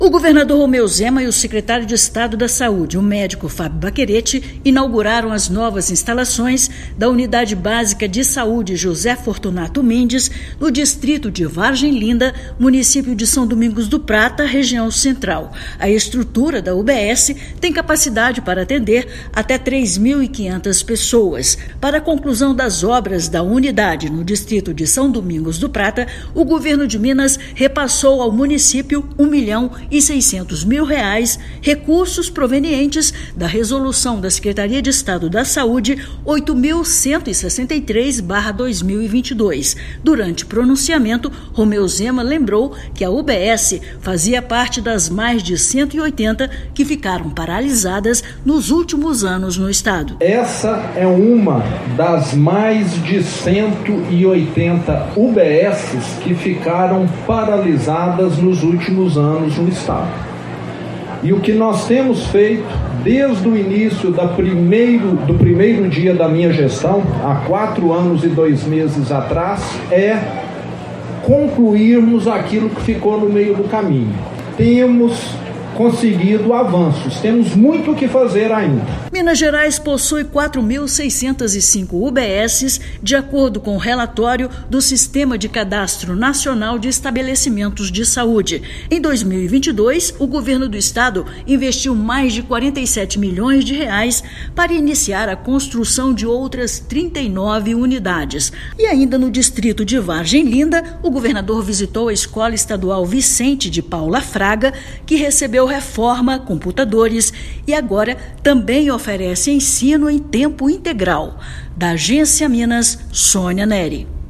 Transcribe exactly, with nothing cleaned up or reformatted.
O governador Romeu Zema e o secretário de Estado da Saúde, o médico Fábio Baccherete, inauguraram as novas instalações da Unidade Básica de Saúde José Fortunato Mendes, no distrito de Vargem Linda, município de São Domingos do Prata, região central. A estrutura da U B S tem capacidade para atender até três mil e quinhentas pessoas. Para a conclusão das obras da unidade no distrito de São Domingos do Prata, o governo de Minas repassou ao município um milhão e seiscentos mil reais, recursos provenientes da resolução da Secretaria de Estado da Saúde oito mil cento e sessenta e três barra dois mil e vinte e dois. Durante o pronunciamento, Romeu Zema lembrou que a U B S fazia parte das mais de cento e oitenta que ficaram paralisadas nos últimos anos no estado. Essa é uma das mais de cento e oitenta U B Ss que ficaram paralisadas nos últimos anos no estado. E o que nós temos feito desde o início da primeiro, do primeiro dia da minha gestão, há quatro anos e dois meses atrás, é concluirmos aquilo que ficou no meio do caminho. Temos conseguido avanços, temos muito o que fazer ainda. Minas Gerais possui quatro mil seiscentas e cinco U B Ss, de acordo com o relatório do Sistema de Cadastro Nacional de Estabelecimentos de Saúde. Em dois mil e vinte e dois, o governo do estado investiu mais de quarenta e sete milhões de reais para iniciar a construção de outras trinta e nove unidades. E ainda no distrito de Vargem Linda, o governador visitou a Escola Estadual Vicente de Paula Fraga, que recebeu reforma, computadores e agora também oferece ensino em tempo integral. Da Agência Minas, Sônia Neri.